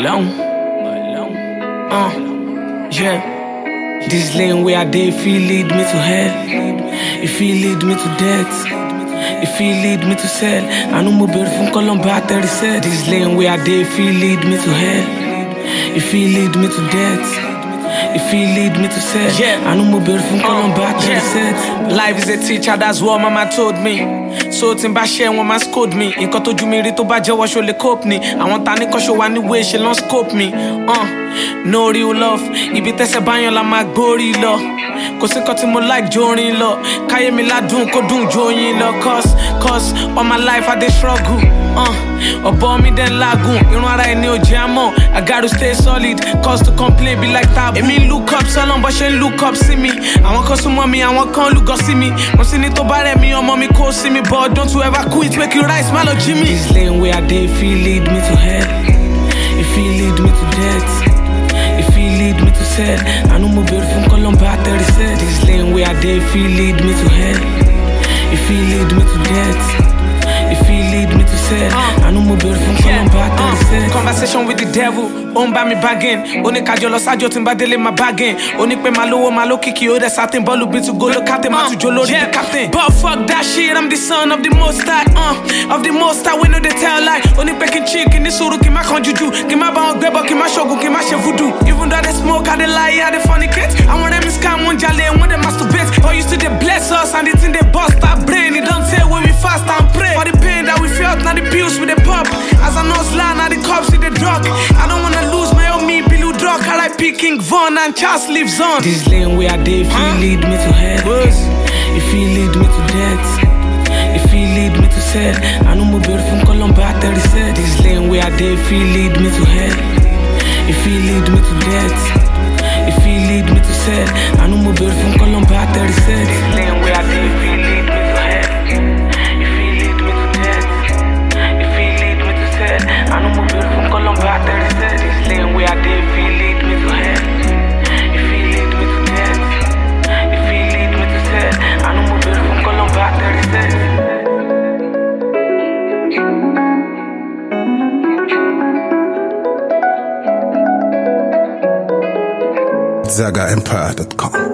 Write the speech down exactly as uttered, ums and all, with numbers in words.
alone, alone. Uh, yeah. This lane where I did feel lead me to hell. If he lead me to death, if he lead me to sell, I know my bird from Colombia thirty said. This lane where I did feel lead me to hell. If he lead me to death, if he lead me to sell, yeah. I know my bird from Colombia thirty said. Life is a teacher, that's what mama told me. So tí n bá share wọn máa scold me. Nǹkan tójú mi rí tó bá jẹ́wọ́ ṣó lè cope ni. Àwọn ta ní kọ́ṣọ́ wa níwé ṣe lọ́n scope me. uh, No real love, ibi tẹ́sẹ̀ báyọ̀ la máa gbórí lọ. Kò sí nǹkan tí mo like jórin lọ. Káyé mi ládùn kó dùn jóyin lọ. Cause, cause all my life I dey struggle. uh, Ọ̀bọ mi dẹ̀ ń làágùn, irun ara ẹni ò jẹ́ àmọ́. I gotta stay solid, cause to complain be like taboo. Èmi look up sọ́lọ́n bọ́ ṣe ń look up sí mi. Àwọn kan súnmọ́ mi, àwọn kan lúgọ sí mi. Mo sì ní tó bá rẹ̀ mi, ọmọ mi kó sí mi. But don't you ever quit, make you rise, malo Jimmy. This lane where I dey feel lead me to hell. If he lead me to death, if he lead me to sell, I know my bird from Colombia thirty said. This lane where I dey feel lead me to hell. If he lead me to death, if he lead me to sell, I know my bird from Colombia thirty said. Conversation with the devil, on by me bagging. Oni kajo lo sajo timba dele my bagging. Oni pe malo malo kiki o de satin bolu be to go look at him to jolo the captain. But fuck that shit, I'm the son of the most high, uh, of the most high. We know they tell lie. Oni pekin chick in the suru ki ma kan juju, ki ma ba on grebo ki ma shogun ki ma she voodoo. Even though they smoke, I they lie, I they funny kids. I want them is scam one jale and when they masturbate. Or used to they bless us and the thing they bust our brain. It don't say when we fast and pray for the pain that we felt, not the pills with the pop. As I know line, now the cops with the drug. I don't wanna lose my own me, Billy drug. I like King Von and Charles lives on. This lane where I did, if he lead me to hell, if he lead me to death, if he lead me to sell, I know my bird from Colombia thirty said. This lane where I did, if he lead me to hell, if he lead me to death, if he lead me to sell, I know my bird from Colombia thirty said. This lane where I did, if he lead me to hell, if he lead me to death, if he lead me to sell, I know my bird from Colombia thirty said. This lane where I did, if he lead me to hell, if he lead me to death, if he lead me to sell, I know my bird from Colombia thirty said. Zaga Empire dot com